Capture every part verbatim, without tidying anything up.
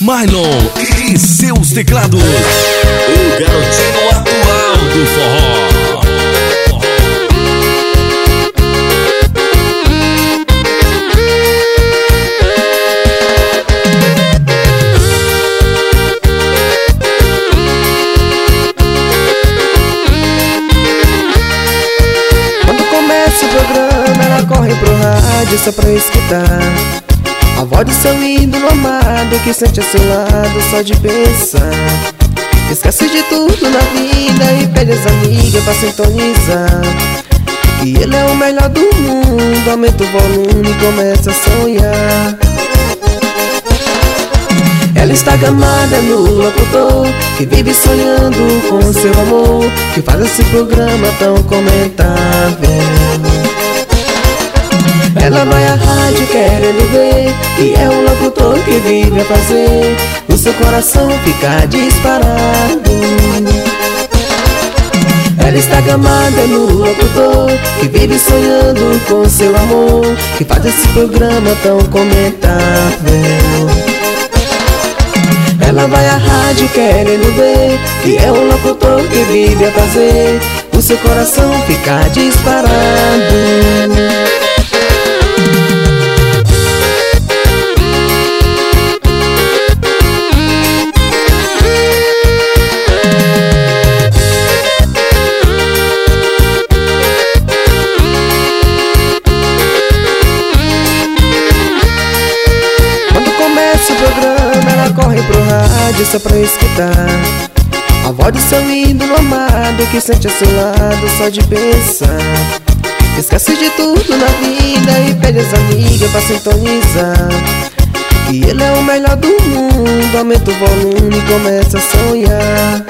Marlon e seus teclados. O garotinho atual do forró. Quando começa o programa, ela corre pro rádio só pra escutar a voz do seu ídolo amado, que sente a seu lado só de pensar. Esquece de tudo na vida e pede as amigas pra sintonizar, que ele é o melhor do mundo. Aumenta o volume e começa a sonhar. Ela está gamada no locutor, que vive sonhando com seu amor, que faz esse programa tão comentável. Ela vai à rádio querendo ver, e é um locutor que vive a fazer o seu coração ficar disparado. Ela está gamada no locutor, que vive sonhando com seu amor, que faz esse programa tão comentável. Ela vai à rádio querendo ver, e é um locutor que vive a fazer o seu coração ficar disparado. O programa, ela corre pro rádio só pra escutar a voz do seu ídolo amado, que sente a seu lado só de pensar. Esquece de tudo na vida e pede as amigas pra sintonizar, que ele é o melhor do mundo. Aumenta o volume e começa a sonhar.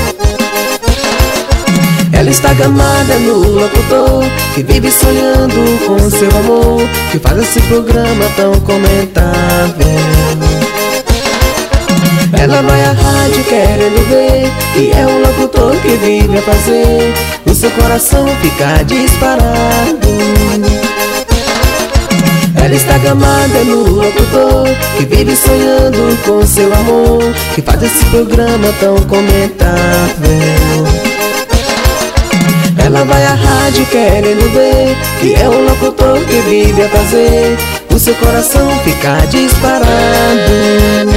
Ela está gamada no locutor, que vive sonhando com seu amor, que faz esse programa tão comentável. Ela vai à rádio querendo ver, e é um locutor que vive a fazer o seu coração ficar disparado. Ela está gamada no locutor, que vive sonhando com seu amor, que faz esse programa tão comentável. Ela vai à rádio querendo ver, e é um locutor que vive a fazer o seu coração ficar disparado.